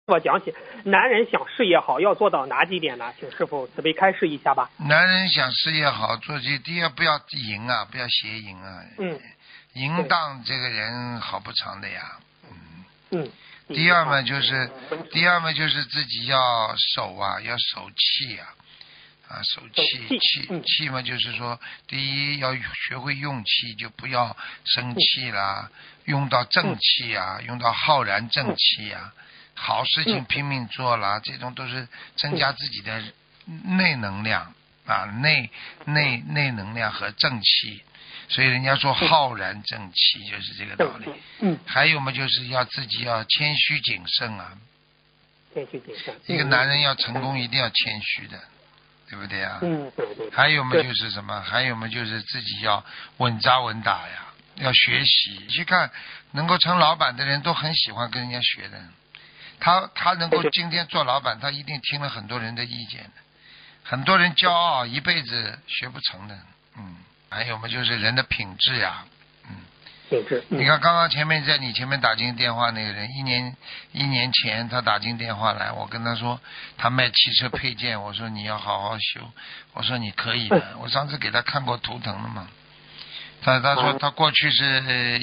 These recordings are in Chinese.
我讲起男人想事业好要做到哪几点呢？请师傅慈悲开示一下吧。 男人想事业好，做这第一不要淫啊，不要邪淫啊。淫荡这个人好不长的呀。第二嘛就是自己要守啊，要守气啊。守气嘛，就是说，第一要学会用气，就不要生气啦，用到正气啊，用到浩然正气啊，好事情拼命做啦，这种都是增加自己的内能量啊，内能量和正气，所以人家说浩然正气就是这个道理。还有嘛，就是要自己要谦虚谨慎啊。 谦虚谨慎。 一个男人要成功，一定要谦虚的。对不对啊？ 对。 还有嘛就是什么？还有嘛就是自己要稳扎稳打呀，要学习。去看能够成老板的人都很喜欢跟人家学的。他能够今天做老板，他一定听了很多人的意见的。很多人骄傲一辈子学不成的。还有嘛就是人的品质呀。你看刚刚在你前面打进电话那个人，一年前他打进电话来，我跟他说他卖汽车配件，我说你要好好修，我说你可以的，我上次给他看过图腾了嘛。他说他过去是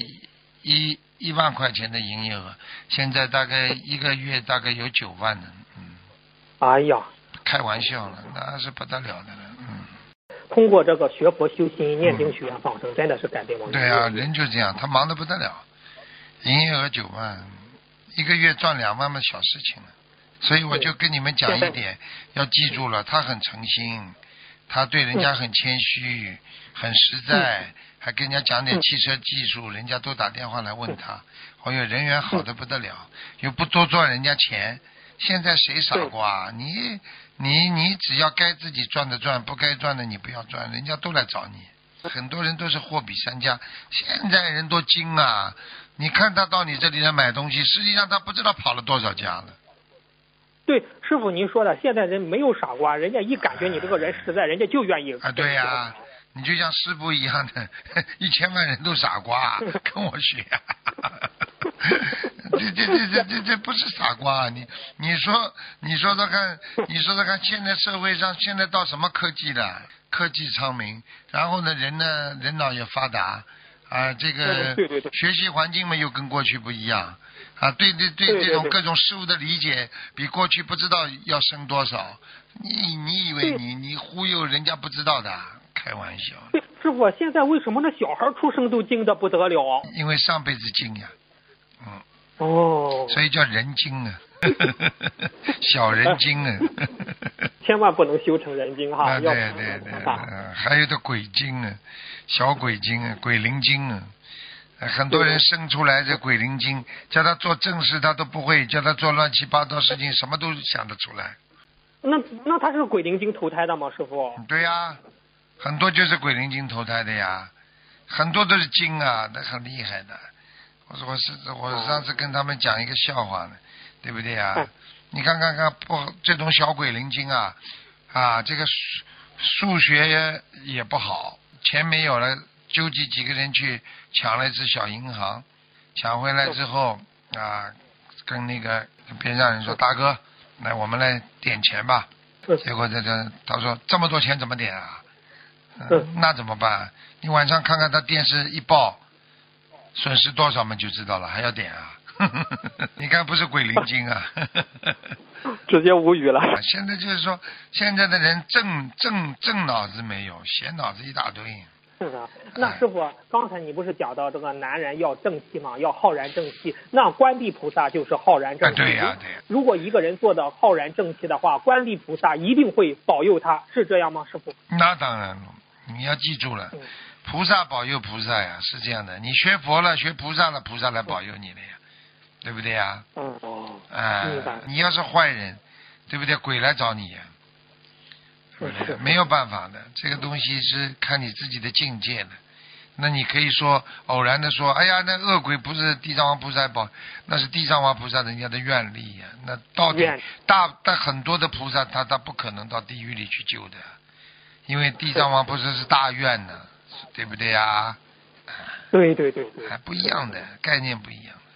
1万块钱的营业额，现在大概一个月大概有9万的。 哎呀， 开玩笑了，那是不得了的了。 通过这个学佛修心、念经、许愿、放生，真的是改变我们。 对啊，人就这样，他忙得不得了，营业额9万，一个月赚2万嘛，小事情了。所以我就跟你们讲一点，要记住了，他很诚心，他对人家很谦虚，很实在，还跟人家讲点汽车技术，人家都打电话来问他，人缘好得不得了，又不多赚人家钱。现在谁傻瓜？你只要该自己赚的赚，不该赚的你不要赚，人家都来找你。很多人都是货比三家，现在人多精啊！你看他到你这里来买东西，实际上他不知道跑了多少家了。 对，师傅您说的，现在人没有傻瓜，人家一感觉你这个人实在，人家就愿意。 对呀，你就像师傅一样的，1000万人都傻瓜，跟我学。这不是傻瓜，你说的看，现在社会上现在到什么科技了？科技昌明，然后呢，人脑也发达啊，这个学习环境嘛又跟过去不一样啊，对这种各种事物的理解比过去不知道要深多少。你以为你忽悠人家不知道的？开玩笑。 师傅，现在为什么那小孩出生都精的不得了？ 因为上辈子精呀。所以叫人精啊，小人精啊， 千万不能修成人精哈。 对，还有的鬼精啊，小鬼精啊，鬼灵精啊，很多人生出来这鬼灵精，叫他做正事他都不会，叫他做乱七八糟事情什么都想得出来。 那他是鬼灵精投胎的吗，师傅？ 对呀，很多就是鬼灵精投胎的呀，很多都是精啊，那很厉害的。我上次跟他们讲一个笑话呢，对不对呀？你看这种小鬼灵精啊，这个数学也不好，钱没有了，纠集几个人去抢了一只小银行，抢回来之后跟那个边上人说，大哥，来我们来点钱吧。结果他说这么多钱怎么点啊？那怎么办？你晚上看看他电视一报。损失多少嘛就知道了，还要点啊？你看不是鬼灵精啊？ 直接无语了。 现在就是说，现在的人正脑子没有，闲脑子一大堆。 是的，那师傅，刚才你不是讲到这个男人要正气嘛，要浩然正气，那观地菩萨就是浩然正气。 对呀。 如果一个人做的浩然正气的话，观地菩萨一定会保佑他，是这样吗，师傅？ 那当然了，你要记住了。菩萨保佑菩萨呀，是这样的。你学佛了，学菩萨了，菩萨来保佑你了呀，对不对呀？你要是坏人，对不对？鬼来找你呀，没有办法的。这个东西是看你自己的境界的。那你可以说偶然的说，哎呀，那恶鬼不是地藏王菩萨保，那是地藏王菩萨人家的愿力呀。那到底但很多的菩萨他不可能到地狱里去救的，因为地藏王菩萨是大愿的。对不对呀？ 对， 还不一样的概念不一样。